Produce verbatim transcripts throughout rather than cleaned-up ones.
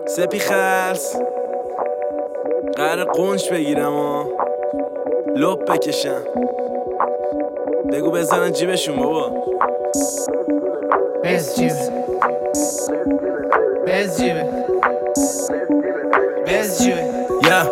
سپی خلص قرار قنش بگیرم و لپ بکشم. بگو بزنن جیبشون بابا. بز جیبه بز جیبه بز جیبه یا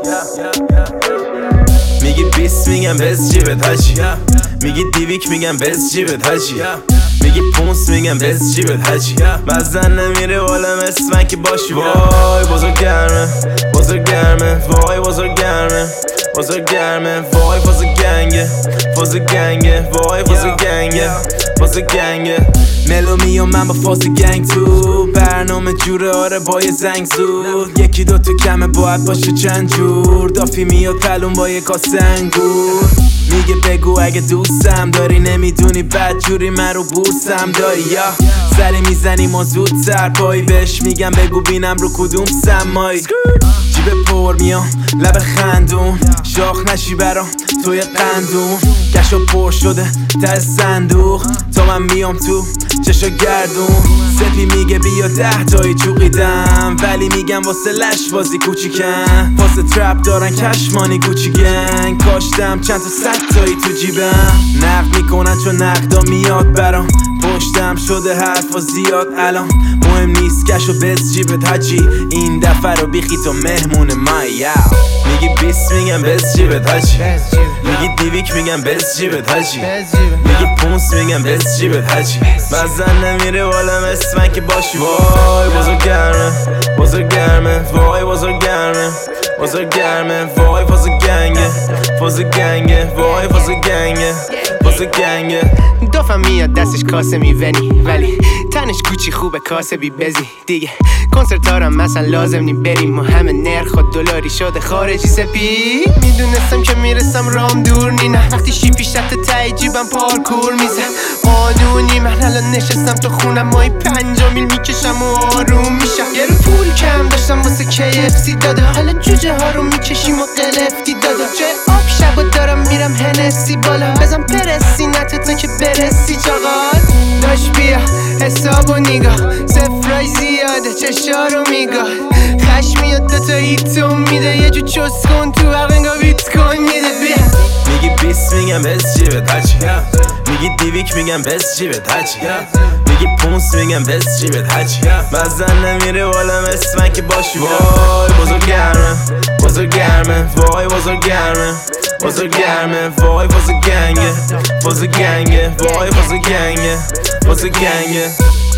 میگی بیست میگم بز جیبت هاجی، میگی دیویک میگم بز جیبت هاجی، میگی پونس میگم بز جیبت هاجی. مزن نمیره بالا مثل من که باشی. وای بزرگ گرمه بزرگ گرمه وای بزرگ گرمه بزرگ گرمه وای فاز گنگه فاز گنگه وای فاز گنگه فاز گنگه. ملومی و من با فاز گنگ تو برنامه جوره، آره با یه زنگ زود. یکی دو تا کمه باید باشه چند جور. دافی میاد پلون با یه کاسه انگور. میگه بگو اگه دوستم داری، نمیدونی بد جوری من رو بورسم داری. یا سری میزنیم و زودتر پایی بهش میگم بگو بینم رو کدوم سمایی. جیب پر میام لب خندون، شاخ نشی برام توی قندون. کشو پر شده ته صندوق تا من میام تو چشا گردون. سپی میگه بیا ده تایی چوقیدم، ولی میگم واسه لش بازی کوچیکن. واسه ترپ دارن کشمانی گوچی گنگ. کاشتم چند تا صد تایی تو جیبم. نقد میکنن چون نقدا میاد برام. پشتم شده حرفا زیاد الان. مهم نیست کشو بز جیبت هاجی، این دفعه رو بیخی تو مهمون مای. یا میگی بیست میگم بز جیبت هاجی، میگی دیویک میگم بز جیبت هاجی، میگی پونس میگم بز جیبت هاجی. مزن نمیره بالا مثل من که باشی. وای بزرگ گرمه بزرگ گرمه وای بزرگ گرمه بزرگ گرمه وای فاز گنگه فاز گنگه وای فاز گنگه فاز گنگه. دافم میاد دستش کاسه میونی، ولی تنش کوچی خوبه کاسه بی بزی دیگه. کنسرتارم مثلا لازم نی بریم و همه نرخ و دلاری شده خارجی. سپی میدونستم که میرسم رام دور نی، نه وقتی شیپی شت تای جیبم پارکور میزن قانونی. من الان نشستم تو خونم مای پنجا میل میکشم و آروم میشم. یه رو پول کم داشتم واسه کی اف سی داده، حالا جوجه ها رو میکشیم و قلفتی داده. جای آب شب و دارم میرم هنسی بالا، بزن پرسی نته تا که برسی چاقال. داش بیا حساب و نگاه، سفرای زیاده چشا رو میگاه. خش میاد دوتا هیتون میده، یه جو چوس کن تو عقنگا بیت کن میده. بیا میگی بیست میگم بز جیبت هاجی، میگی دیویک میگم بز جیبت هاجی، میگی پونس میگم بز جیبت هاجی. مزن نمیره بالا مثل من که باشی. وای بزرگ گرمه بزرگ گرمه وای بزرگ گرمه بزرگ گرمه وای فاز گنگه فاز گنگه وای فاز گنگه فاز گنگه.